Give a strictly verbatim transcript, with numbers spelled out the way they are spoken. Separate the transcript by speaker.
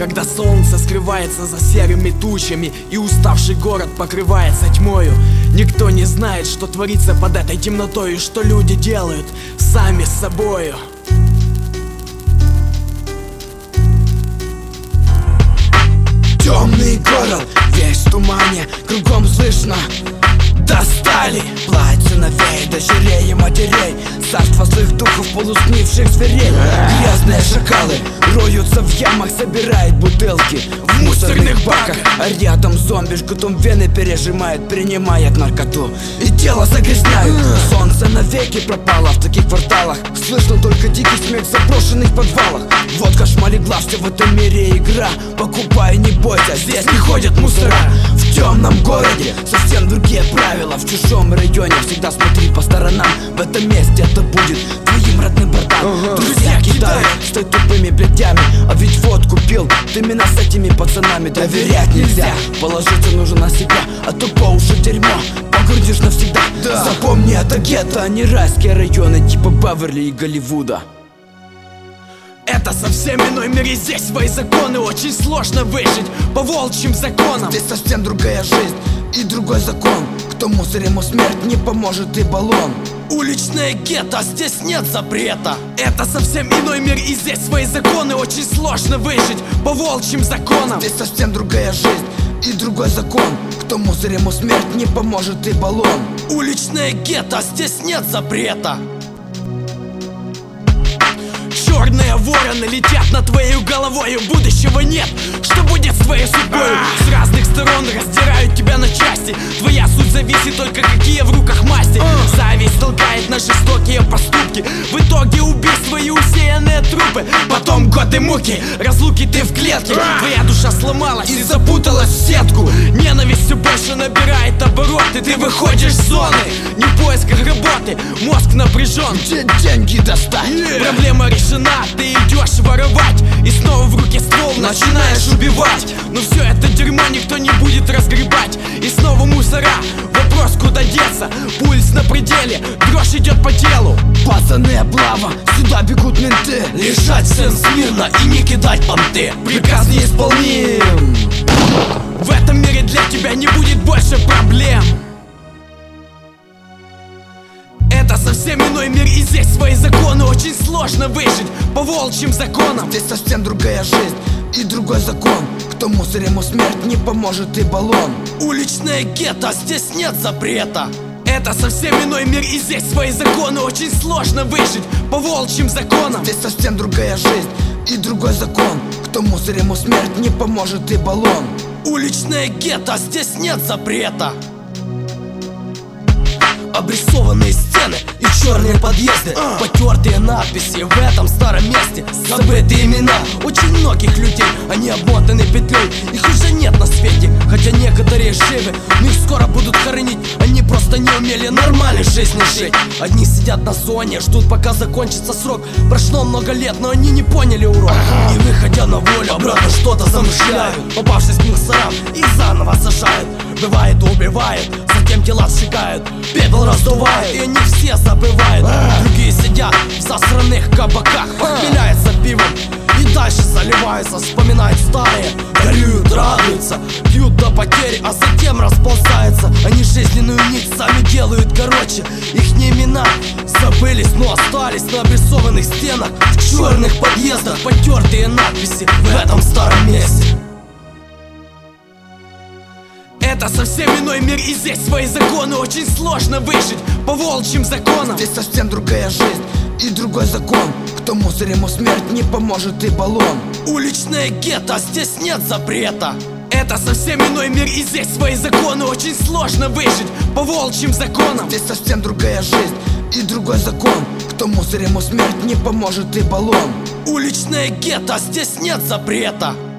Speaker 1: Когда солнце скрывается за серыми тучами и уставший город покрывается тьмою, никто не знает, что творится под этой темнотой и что люди делают сами с собою. Темный город, весь в тумане, кругом слышно: достали! Плачь сыновей, дочерей и матерей, царство злых духов, полусгнивших зверей. Грязные шакалы роются в ямах, собирают бутылки в мусорных баках. А рядом зомби жгутом вены пережимает, принимает наркоту и тело загрязняют. Солнце навеки пропало в таких кварталах, слышно только дикий смех в заброшенных подвалах. Водка шма легла, все в этом мире игра. Покупай, не бойся, здесь не ходят мусора. В темном городе совсем другие правила. В чужом районе всегда смотри по сторонам. В этом месте это будет твоим родным братан. ага. Друзья кидают, стой тупыми блядями. А ведь водку пил ты именно с этими пацанами. Доверять нельзя, положиться нужно на себя, а то по уши дерьмо погрузишь навсегда. да. Запомни, это гетто, а не райские районы типа Беверли и Голливуда. Это совсем иной мир, и здесь свои законы. Очень сложно выжить по волчьим законам.
Speaker 2: Здесь совсем другая жизнь и другой закон. Кто мусор, ему смерть не поможет и баллон.
Speaker 1: Уличное гетто, здесь нет запрета. Это совсем иной мир, и здесь свои законы. Очень сложно выжить по волчьим законам.
Speaker 2: Здесь совсем другая жизнь и другой закон. Кто мусор, ему смерть не поможет и баллон.
Speaker 1: Уличное гетто, здесь нет запрета. Черные вороны летят над твоей головой, и будущего нет. Что будет с твоей судьбой? С разных сторон раздирают тебя на части. Твоя суть зависит только какие в руках масти. Зависть толкает на жестокие поступки. В итоге убийства и усеянные трупы. Потом годы муки, разлуки, ты в клетке. Твоя душа сломалась и запуталась в сетку. Ненависть все больше набирает обороты. Ты выходишь с зоны, не в поисках работы. Мозг напряжен,
Speaker 2: где деньги достать?
Speaker 1: yeah. Проблема решена, ты идешь воровать, и снова в руки ствол начинаешь убивать. Но все это дерьмо никто не будет разгребать. И снова мусора, вопрос куда деться. Пульс на пределе, дрожь идет по телу.
Speaker 2: Пацаны, облава, сюда бегут менты.
Speaker 1: Лежать всем смирно и не кидать понты. Приказ неисполним. В этом мире для тебя не будет больше проблем. Это совсем иной мир, и здесь свои законы. Очень сложно выжить по волчьим законам.
Speaker 2: Здесь совсем другая жизнь и другой закон. Кто мусор, ему смерть не поможет и баллон.
Speaker 1: Уличное гетто, здесь нет запрета. Это совсем иной мир, и здесь свои законы. Очень сложно выжить по волчьим законам.
Speaker 2: Здесь совсем другая жизнь и другой закон. Кто мусор, ему смерть не поможет и баллон.
Speaker 1: Уличное гетто, здесь нет запрета. Обрисованные стены и черные подъезды, uh. потертые надписи в этом старом месте. Забытые имена очень многих людей, они обмотаны петлей. Их уже нет на свете, хотя некоторые живы, но их скоро будут хоронить. Они просто не умели нормальной жизнью жить. Одни сидят на зоне, ждут пока закончится срок. Прошло много лет, но они не поняли урок. uh. И выходя на волю, обратно что-то замышляют. Попавшись к мусорам, их заново сажают. Бывает, убивает, затем тела сжигают, пепел раздувает, и они все забывают. Другие сидят в засранных кабаках, похмеляются пивом и дальше заливаются, вспоминают старые. Горюют, радуются, пьют до потери, а затем расползаются. Они жизненную нить сами делают короче. Их имена забылись, но остались на обрисованных стенах. В черных подъездах потертые надписи в этом старом месте. Это совсем иной мир, и здесь свои законы. Очень сложно выжить по волчьим законам.
Speaker 2: Здесь совсем другая жизнь и другой закон. Кто мусор, ему смерть не поможет и баллон.
Speaker 1: Уличное гетто, здесь нет запрета. Это совсем иной мир, и здесь свои законы. Очень сложно выжить по волчьим законам.
Speaker 2: Здесь совсем другая жизнь и другой закон. Кто мусор, ему смерть не поможет и баллон.
Speaker 1: Уличное гетто, здесь нет запрета.